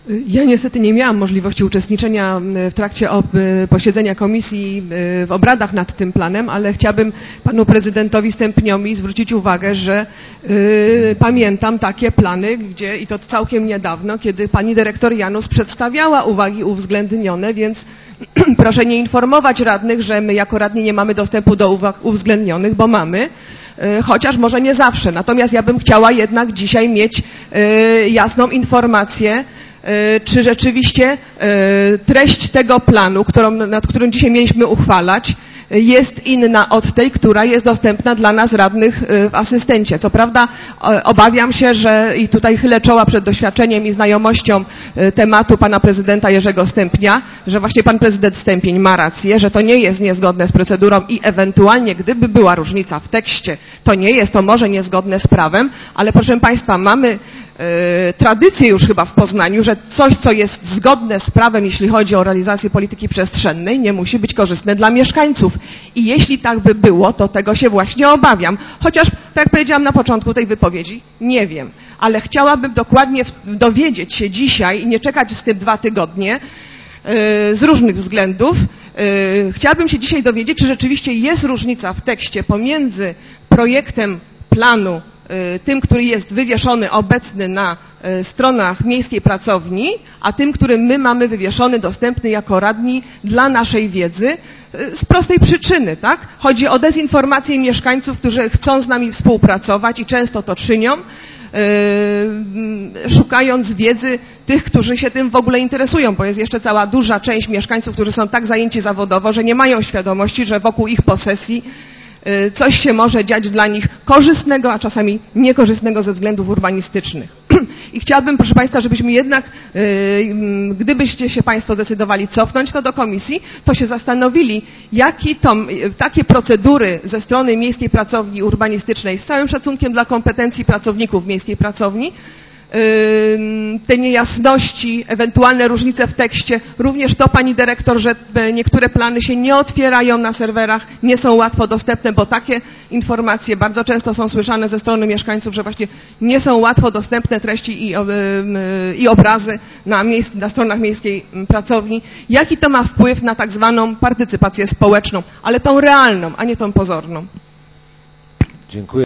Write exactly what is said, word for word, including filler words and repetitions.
Ja niestety nie miałam możliwości uczestniczenia w trakcie posiedzenia komisji w obradach nad tym planem, ale chciałabym panu prezydentowi Stępniowi zwrócić uwagę, że y, pamiętam takie plany, gdzie i to całkiem niedawno, kiedy pani dyrektor Janus przedstawiała uwagi uwzględnione, więc proszę nie informować radnych, że my jako radni nie mamy dostępu do uwag uwzględnionych, bo mamy. Chociaż może nie zawsze. Natomiast ja bym chciała jednak dzisiaj mieć y, jasną informację, czy rzeczywiście treść tego planu, którą, nad którym dzisiaj mieliśmy uchwalać, jest inna od tej, która jest dostępna dla nas radnych w asystencie. Co prawda obawiam się, że i tutaj chylę czoła przed doświadczeniem i znajomością tematu pana prezydenta Jerzego Stępnia, że właśnie pan prezydent Stępień ma rację, że to nie jest niezgodne z procedurą i ewentualnie gdyby była różnica w tekście, to nie jest to może niezgodne z prawem, ale proszę państwa, mamy tradycję już chyba w Poznaniu, że coś, co jest zgodne z prawem, jeśli chodzi o realizację polityki przestrzennej, nie musi być korzystne dla mieszkańców. I jeśli tak by było, to tego się właśnie obawiam. Chociaż, tak jak powiedziałam na początku tej wypowiedzi, nie wiem. Ale chciałabym dokładnie dowiedzieć się dzisiaj i nie czekać z tym dwa tygodnie z różnych względów. Chciałabym się dzisiaj dowiedzieć, czy rzeczywiście jest różnica w tekście pomiędzy projektem planu tym, który jest wywieszony obecny na stronach miejskiej pracowni, a tym, który my mamy wywieszony, dostępny jako radni dla naszej wiedzy, z prostej przyczyny, tak? Chodzi o dezinformację mieszkańców, którzy chcą z nami współpracować i często to czynią, yy, szukając wiedzy tych, którzy się tym w ogóle interesują, bo jest jeszcze cała duża część mieszkańców, którzy są tak zajęci zawodowo, że nie mają świadomości, że wokół ich posesji coś się może dziać dla nich korzystnego, a czasami niekorzystnego ze względów urbanistycznych. I chciałabym, proszę państwa, żebyśmy jednak, gdybyście się państwo zdecydowali cofnąć to do komisji, to się zastanowili, jakie to, takie procedury ze strony Miejskiej Pracowni Urbanistycznej, z całym szacunkiem dla kompetencji pracowników Miejskiej Pracowni, te niejasności, ewentualne różnice w tekście, również to, pani dyrektor, że niektóre plany się nie otwierają na serwerach, nie są łatwo dostępne, bo takie informacje bardzo często są słyszane ze strony mieszkańców, że właśnie nie są łatwo dostępne treści i, i obrazy na, miejsc, na stronach Miejskiej Pracowni. Jaki to ma wpływ na tak zwaną partycypację społeczną, ale tą realną, a nie tą pozorną? Dziękuję.